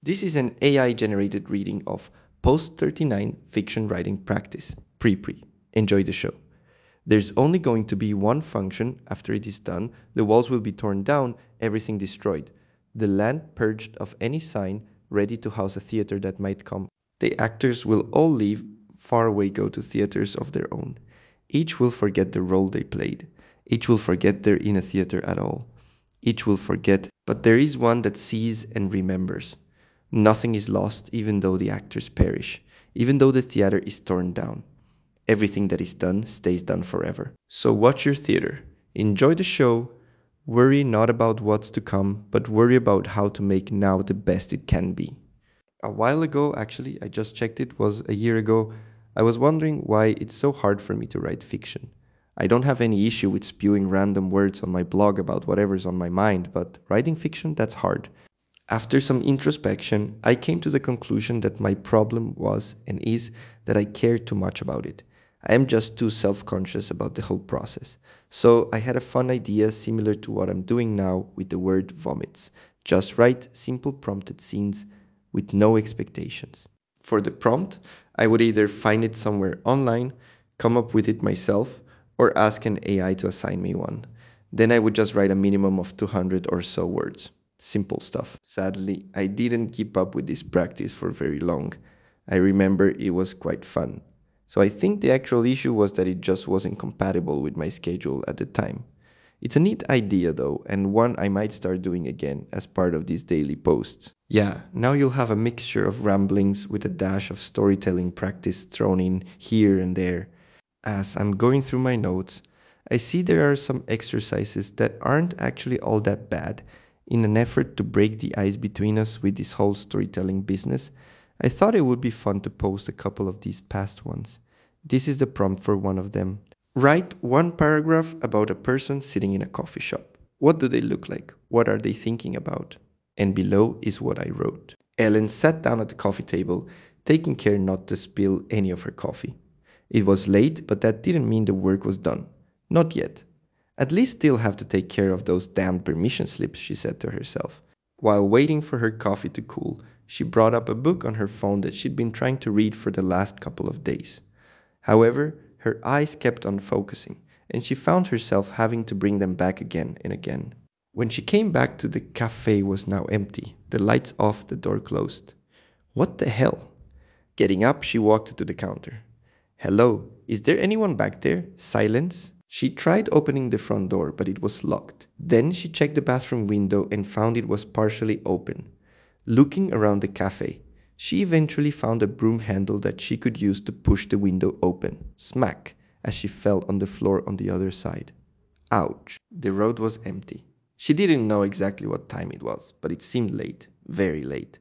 This is an AI-generated reading of Post 39 Fiction Writing Practice, Pre-Pre. Enjoy the show. There's only going to be one function. After it is done, the walls will be torn down, everything destroyed. The land purged of any sign, ready to house a theater that might come. The actors will all leave, far away go to theaters of their own. Each will forget the role they played. Each will forget they're in a theater at all. Each will forget, but there is one that sees and remembers. Nothing is lost even though the actors perish, even though the theater is torn down. Everything that is done stays done forever. So watch your theater, enjoy the show, worry not about what's to come, but worry about how to make now the best it can be. A while ago, actually, I just checked it, was a year ago, I was wondering why it's so hard for me to write fiction. I don't have any issue with spewing random words on my blog about whatever's on my mind, but writing fiction, that's hard. After some introspection, I came to the conclusion that my problem was and is that I care too much about it. I am just too self conscious about the whole process. So I had a fun idea similar to what I'm doing now with the word vomits. Just write simple prompted scenes with no expectations. For the prompt, I would either find it somewhere online, come up with it myself, or ask an AI to assign me one. Then I would just write a minimum of 200 or so words. Simple stuff. Sadly, I didn't keep up with this practice for very long. I remember it was quite fun. So I think the actual issue was that it just wasn't compatible with my schedule at the time. It's a neat idea though, and one I might start doing again as part of these daily posts. Yeah, now you'll have a mixture of ramblings with a dash of storytelling practice thrown in here and there. As I'm going through my notes, I see there are some exercises that aren't actually all that bad. In an effort to break the ice between us with this whole storytelling business, I thought it would be fun to post a couple of these past ones. This is the prompt for one of them. Write one paragraph about a person sitting in a coffee shop. What do they look like? What are they thinking about? And below is what I wrote. Ellen sat down at the coffee table, taking care not to spill any of her coffee. It was late, but that didn't mean the work was done. Not yet. At least still have to take care of those damned permission slips, she said to herself. While waiting for her coffee to cool, she brought up a book on her phone that she'd been trying to read for the last couple of days. However, her eyes kept on focusing, and she found herself having to bring them back again and again. When she came back to the cafe was now empty, the lights off, the door closed. What the hell? Getting up, she walked to the counter. Hello, is there anyone back there? Silence. She tried opening the front door, but it was locked. Then she checked the bathroom window and found it was partially open. Looking around the cafe, she eventually found a broom handle that she could use to push the window open. Smack, as she fell on the floor on the other side. Ouch. The road was empty. She didn't know exactly what time it was, but it seemed late, very late.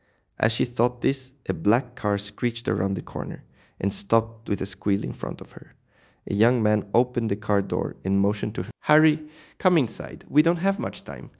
As she thought this, a black car screeched around the corner and stopped with a squeal in front of her. A young man opened the car door and motioned to her. Hurry, come inside. We don't have much time.